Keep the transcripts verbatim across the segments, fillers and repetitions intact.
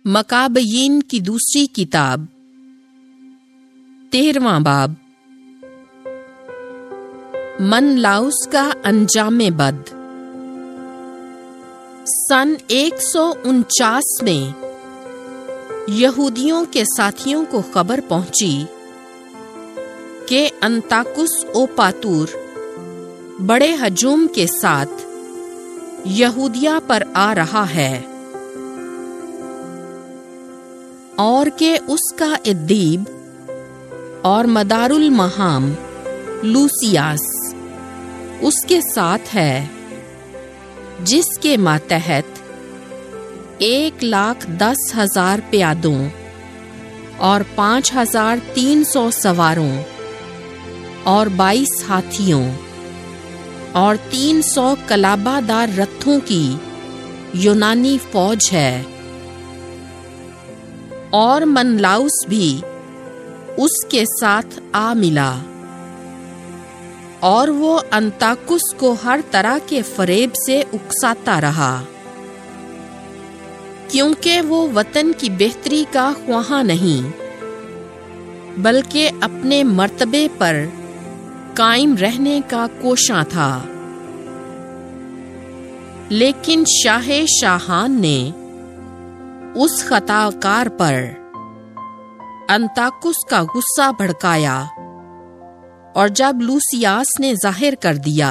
मकाबयीन की दूसरी किताब तेरहवां बाब। मनलाउस का अंजामे बद। सन एक सौ उनचास में यहूदियों के साथियों को खबर पहुंची कि अंताकुस ओपातूर बड़े हजूम के साथ यहूदिया पर आ रहा है और के उसका इद्दीब और मदारुल महाम लूसियास उसके साथ है, जिसके मातहत एक लाख दस हजार प्यादों और पांच हजार तीन सौ सवारों और बाईस हाथियों और तीन सौ कलाबादार रथों की यूनानी फौज है। और मनलाउस भी उसके साथ आ मिला और वो अंताकुस को हर तरह के फरेब से उकसाता रहा, क्योंकि वो वतन की बेहतरी का ख्वाह नहीं बल्कि अपने मर्तबे पर कायम रहने का कोशां था। लेकिन शाह शाहान ने उस खताकार पर अंताकुस का गुस्सा भड़काया, और जब लूसियास ने जाहिर कर दिया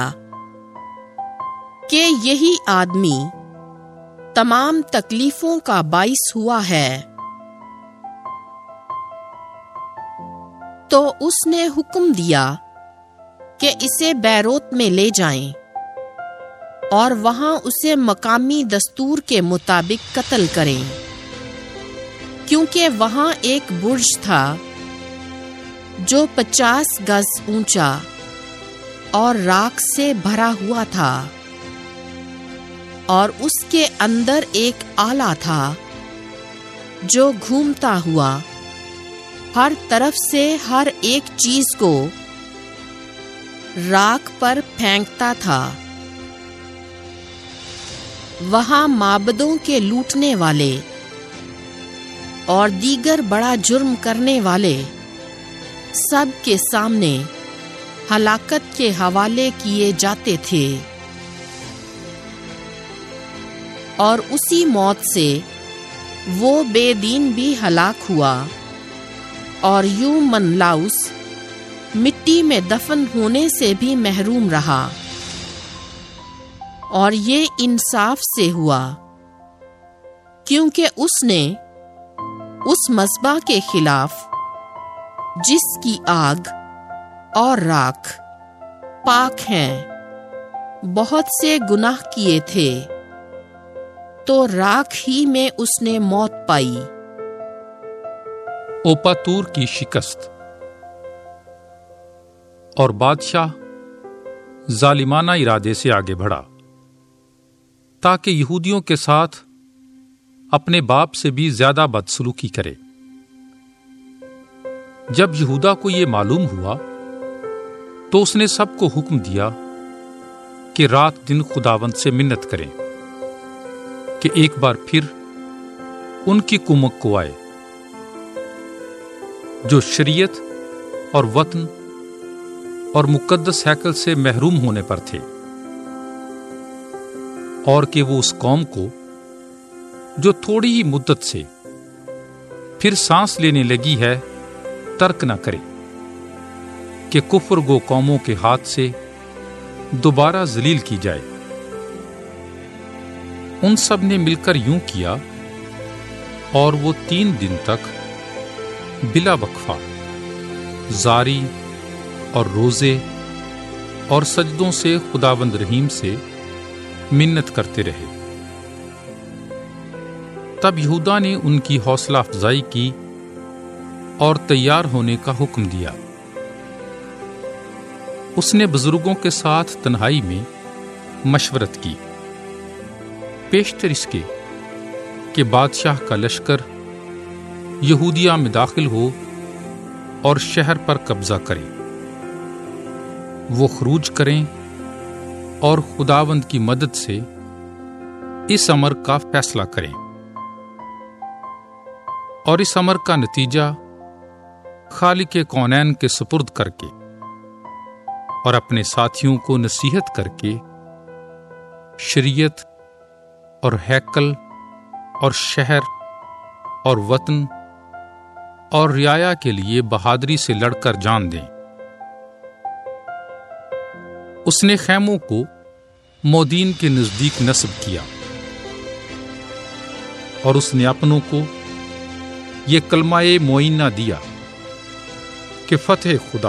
कि यही आदमी तमाम तकलीफों का बाइस हुआ है, तो उसने हुक्म दिया कि इसे बैरोत में ले जाएं और वहां उसे मकामी दस्तूर के मुताबिक कत्ल करें, क्योंकि वहां एक बुर्ज था जो पचास गज ऊंचा और राख से भरा हुआ था, और उसके अंदर एक आला था जो घूमता हुआ हर तरफ से हर एक चीज को राख पर फेंकता था। वहां माबदों के लूटने वाले और दीगर बड़ा जुर्म करने वाले सब के सामने हलाकत के हवाले किए जाते थे, और उसी मौत से वो बेदीन भी हलाक हुआ, और यूं मनलाउस मिट्टी में दफन होने से भी महरूम रहा। और ये इंसाफ से हुआ, क्योंकि उसने उस मज़बा के खिलाफ जिसकी आग और राख पाक हैं बहुत से गुनाह किए थे, तो राख ही में उसने मौत पाई। ओपातूर की शिकस्त। और बादशाह जालिमाना इरादे से आगे बढ़ा ताकि यहूदियों के साथ अपने बाप से भी ज्यादा बदसलूकी करे। जब यहूदा को यह मालूम हुआ तो उसने सबको हुक्म दिया कि रात दिन खुदावंद से मिन्नत करें कि एक बार फिर उनकी कुमक को आए, जो शरीयत और वतन और मुकद्दस हैकल से महरूम होने पर थे, और कि वो उस कौम को जो थोड़ी ही मुद्दत से फिर सांस लेने लगी है तर्क न करे, कि कुफ्र गो कौमों के हाथ से दोबारा जलील की जाए। उन सब ने मिलकर यूं किया, और वो तीन दिन तक बिला वक्फा जारी और रोजे और सजदों से खुदावंद रहीम से मिन्नत करते रहे। तब यहूदा ने उनकी हौसला अफजाई की और तैयार होने का हुक्म दिया। उसने बुजुर्गों के साथ तन्हाई में मशवरत की, पेशतर इसके कि बादशाह का लश्कर यहूदिया में दाखिल हो और शहर पर कब्जा करे। वो खरूज करें और खुदावंद की मदद से इस अमर का फैसला करें। اور اس امر کا نتیجہ خالق کونین کے سپرد کر کے اور اپنے ساتھیوں کو نصیحت کر کے شریعت اور ہیکل اور شہر اور وطن اور رعایا کے لیے بہادری سے لڑ کر جان دیں۔ اس نے خیموں کو مودین کے نزدیک نصب کیا اور اس نے اپنوں کو یہ کلمہ معینہ دیا کہ فتح خدا۔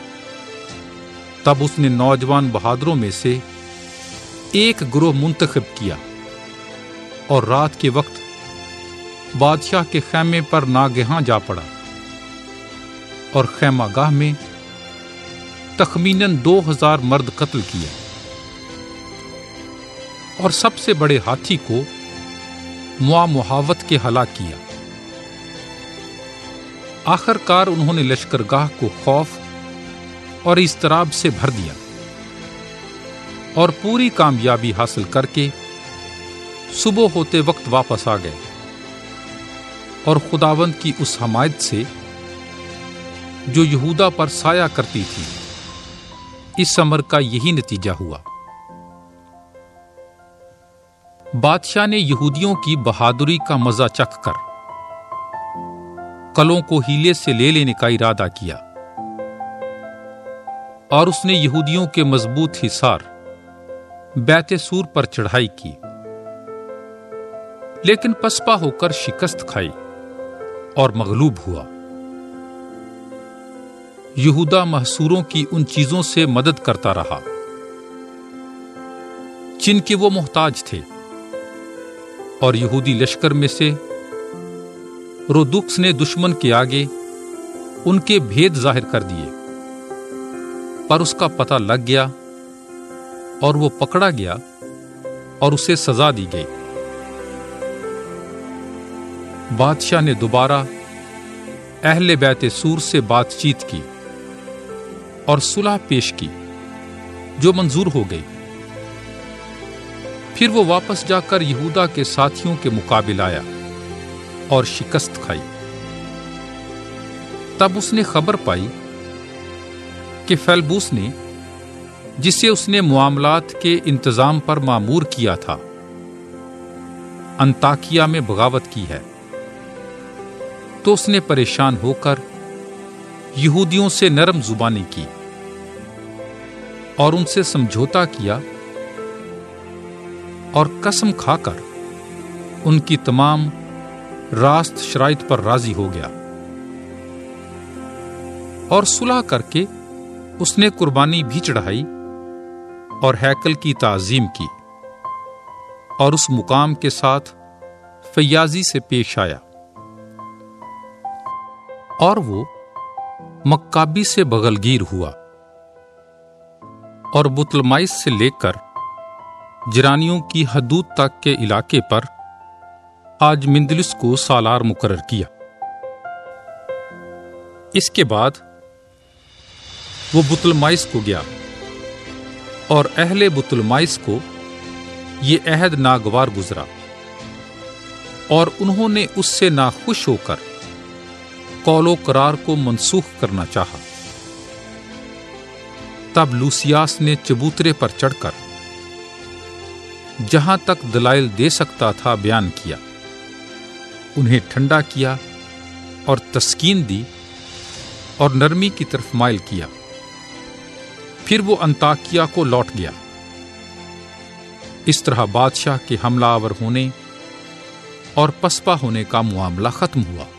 تب اس نے نوجوان بہادروں میں سے ایک گروہ منتخب کیا اور رات کے وقت بادشاہ کے خیمے پر ناگہاں جا پڑا اور خیمہ گاہ میں تخمیناً دو ہزار مرد قتل کیا اور سب سے بڑے ہاتھی کو موا محاوت کے ہلاک کیا۔ آخر کار انہوں نے لشکرگاہ کو خوف اور اضطراب سے بھر دیا اور پوری کامیابی حاصل کر کے صبح ہوتے وقت واپس آ گئے اور خداوند کی اس حمایت سے جو یہودا پر سایہ کرتی تھی اس امر کا یہی نتیجہ ہوا۔ بادشاہ نے یہودیوں کی بہادری کا مزہ چکھ کر قلعوں کو ہیلے سے لے لینے کا ارادہ کیا اور اس نے یہودیوں کے مضبوط حصار بیت سور پر چڑھائی کی، لیکن پسپا ہو کر شکست کھائی اور مغلوب ہوا۔ یہودا محصوروں کی ان چیزوں سے مدد کرتا رہا جن کے وہ محتاج تھے، اور یہودی لشکر میں سے رودکس نے دشمن کے آگے ان کے بھید ظاہر کر دیے، پر اس کا پتہ لگ گیا اور وہ پکڑا گیا اور اسے سزا دی گئی۔ بادشاہ نے دوبارہ اہل بیت سور سے بات چیت کی اور صلح پیش کی جو منظور ہو گئی۔ پھر وہ واپس جا کر یہودا کے ساتھیوں کے مقابل آیا اور شکست کھائی۔ تب اس نے خبر پائی کہ فیلبوس نے، جسے اس نے معاملات کے انتظام پر مامور کیا تھا، انطاکیہ میں بغاوت کی ہے۔ تو اس نے پریشان ہو کر یہودیوں سے نرم زبانی کی اور ان سے سمجھوتا کیا اور قسم کھا کر ان کی تمام راست شرائط پر راضی ہو گیا، اور صلح کر کے اس نے قربانی بھی چڑھائی اور ہیکل کی تعظیم کی اور اس مقام کے ساتھ فیاضی سے پیش آیا، اور وہ مکابی سے بغلگیر ہوا اور بطلمائس سے لے کر جرانیوں کی حدود تک کے علاقے پر آج مندلس کو سالار مقرر کیا۔ اس کے بعد وہ بطلمائس کو گیا اور اہل بطلمائس کو یہ عہد ناگوار گزرا اور انہوں نے اس سے ناخوش ہو کر قول و قرار کو منسوخ کرنا چاہا۔ تب لوسیاس نے چبوترے پر چڑھ کر جہاں تک دلائل دے سکتا تھا بیان کیا، انہیں ٹھنڈا کیا اور تسکین دی اور نرمی کی طرف مائل کیا۔ پھر وہ انطاکیہ کو لوٹ گیا۔ اس طرح بادشاہ کے حملہ آور ہونے اور پسپا ہونے کا معاملہ ختم ہوا۔